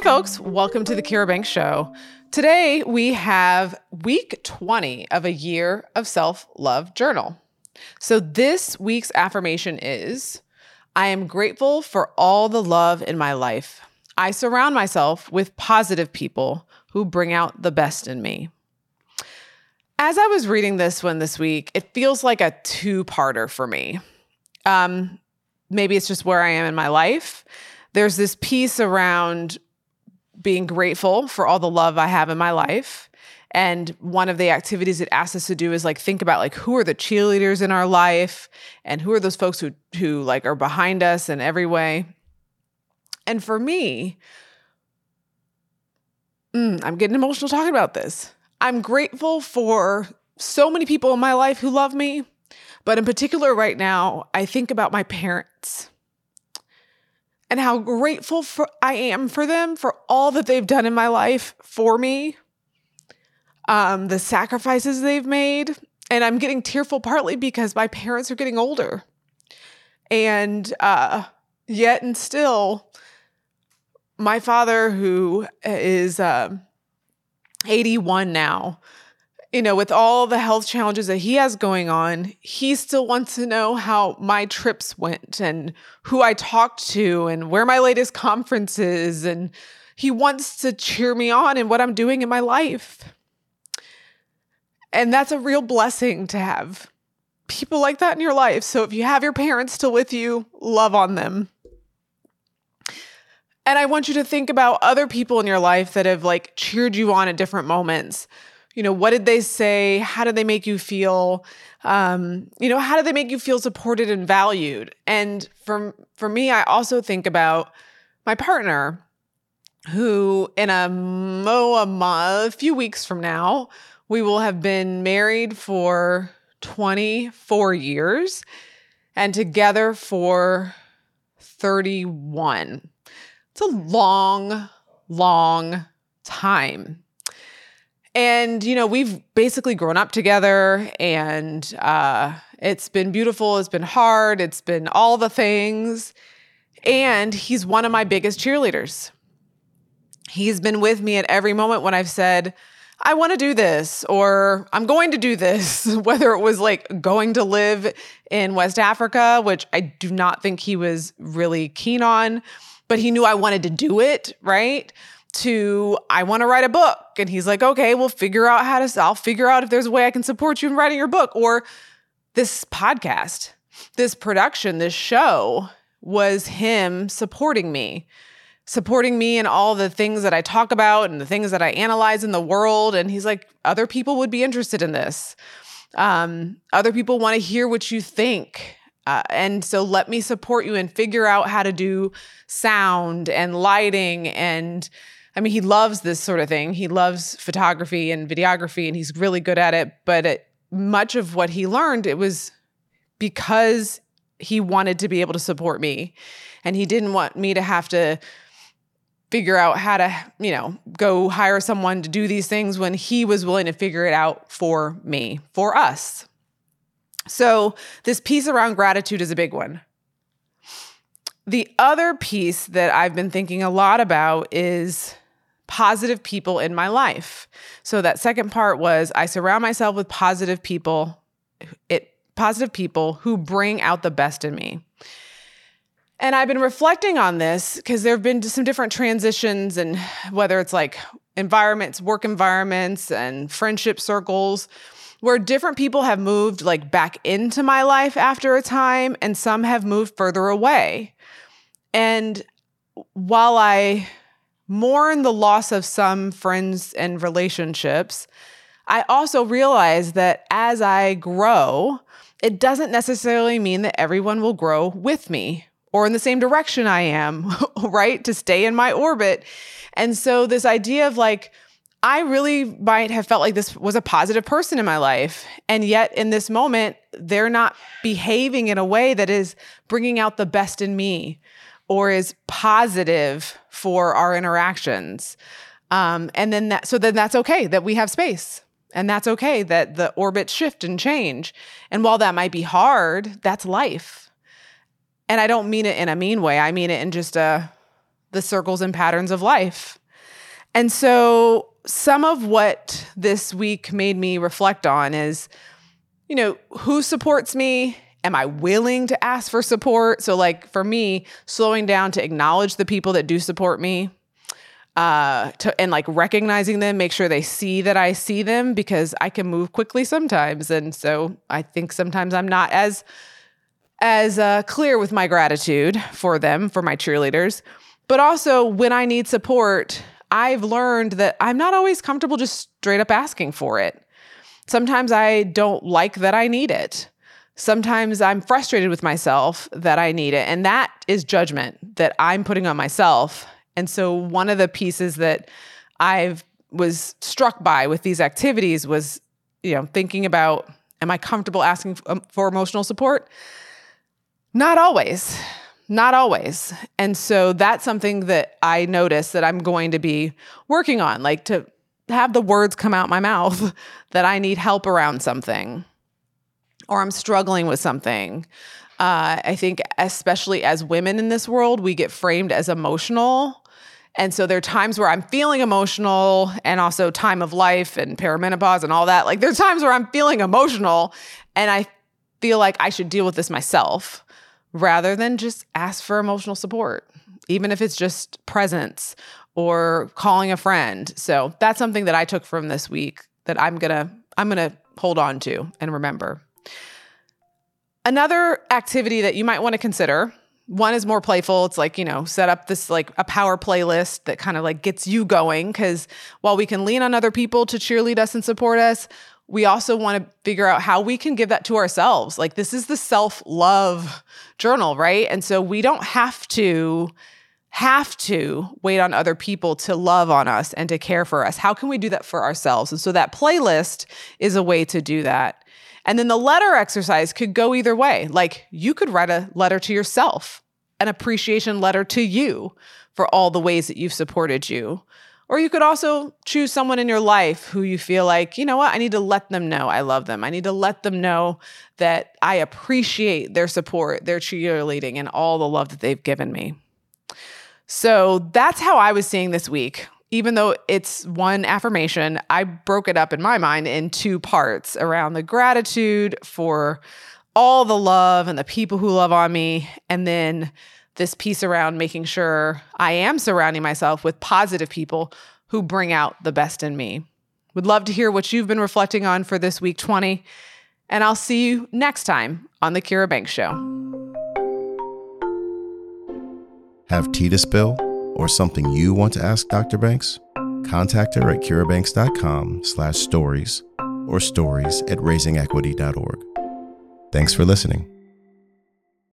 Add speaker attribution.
Speaker 1: folks, welcome to the Kira Banks Show. Today we have week 20 of a year of self-love journal. So this week's affirmation is, I am grateful for all the love in my life. I surround myself with positive people who bring out the best in me. As I was reading this one this week, it feels like a two-parter for me. Maybe it's just where I am in my life. There's this piece around being grateful for all the love I have in my life. And one of the activities it asks us to do is think about who are the cheerleaders in our life and who are those folks who are behind us in every way. And for me, I'm getting emotional talking about this. I'm grateful for so many people in my life who love me, but in particular right now, I think about my parents and how grateful I am for them, for all that they've done in my life for me, the sacrifices they've made. And I'm getting tearful partly because my parents are getting older. And yet and still, my father, who is 81 now, with all the health challenges that he has going on, he still wants to know how my trips went and who I talked to and where my latest conference is. And he wants to cheer me on in what I'm doing in my life. And that's a real blessing to have people like that in your life. So if you have your parents still with you, love on them. And I want you to think about other people in your life that have cheered you on at different moments. What did they say? How did they make you feel? How did they make you feel supported and valued? And for me, I also think about my partner, who in a few weeks from now, we will have been married for 24 years and together for 31. It's a long, long time. And, we've basically grown up together, and it's been beautiful. It's been hard. It's been all the things. And he's one of my biggest cheerleaders. He's been with me at every moment when I've said, I want to do this, or I'm going to do this, whether it was going to live in West Africa, which I do not think he was really keen on, but he knew I wanted to do it, right? To, I want to write a book. And he's like, okay, we'll figure out I'll figure out if there's a way I can support you in writing your book. Or this podcast, this production, this show was him supporting me in all the things that I talk about and the things that I analyze in the world. And he's like, other people would be interested in this. Other people want to hear what you think. And so let me support you and figure out how to do sound and lighting. And he loves this sort of thing. He loves photography and videography, and he's really good at it. But much of what he learned, it was because he wanted to be able to support me. And he didn't want me to have to figure out how to, go hire someone to do these things when he was willing to figure it out for me, for us. So this piece around gratitude is a big one. The other piece that I've been thinking a lot about is positive people in my life. So that second part was, I surround myself with positive people who bring out the best in me. And I've been reflecting on this because there have been some different transitions, and whether it's environments, work environments and friendship circles, where different people have moved back into my life after a time, and some have moved further away. And while I mourn the loss of some friends and relationships, I also realize that as I grow, it doesn't necessarily mean that everyone will grow with me or in the same direction I am, right? To stay in my orbit. And so this idea of I really might have felt like this was a positive person in my life. And yet in this moment, they're not behaving in a way that is bringing out the best in me or is positive for our interactions. And then that's okay that we have space. And that's okay that the orbits shift and change. And while that might be hard, that's life. And I don't mean it in a mean way. I mean it in just the the circles and patterns of life. And so some of what this week made me reflect on is, who supports me? Am I willing to ask for support? So like for me, slowing down to acknowledge the people that do support me, and like recognizing them, make sure they see that I see them, because I can move quickly sometimes. And so I think sometimes I'm not as clear with my gratitude for them, for my cheerleaders. But also when I need support, I've learned that I'm not always comfortable just straight up asking for it. Sometimes I don't like that I need it. Sometimes I'm frustrated with myself that I need it. And that is judgment that I'm putting on myself. And so one of the pieces that I was struck by with these activities was, thinking about, am I comfortable asking for emotional support? Not always. Not always. And so that's something that I noticed that I'm going to be working on, like to have the words come out my mouth that I need help around something or I'm struggling with something. I think especially as women in this world, we get framed as emotional. And so there are times where I'm feeling emotional, and also time of life and perimenopause and all that. Like there's times where I'm feeling emotional and I feel like I should deal with this myself rather than just ask for emotional support, even if it's just presence or calling a friend. So that's something that I took from this week that I'm gonna hold on to and remember. Another activity that you might want to consider, one is more playful. It's like, set up this like a power playlist that kind of like gets you going. Because while we can lean on other people to cheerlead us and support us, we also want to figure out how we can give that to ourselves. Like this is the self-love journal, right? And so we don't have to wait on other people to love on us and to care for us. How can we do that for ourselves? And so that playlist is a way to do that. And then the letter exercise could go either way. Like you could write a letter to yourself, an appreciation letter to you for all the ways that you've supported you. Or you could also choose someone in your life who you feel like, you know what, I need to let them know I love them. I need to let them know that I appreciate their support, their cheerleading, and all the love that they've given me. So that's how I was seeing this week. Even though it's one affirmation, I broke it up in my mind in two parts around the gratitude for all the love and the people who love on me, and then this piece around making sure I am surrounding myself with positive people who bring out the best in me. Would love to hear what you've been reflecting on for this week 20, and I'll see you next time on The Kira Banks Show.
Speaker 2: Have tea to spill or something you want to ask Dr. Banks? Contact her at kirabanks.com/stories or stories@raisingequity.org. Thanks for listening.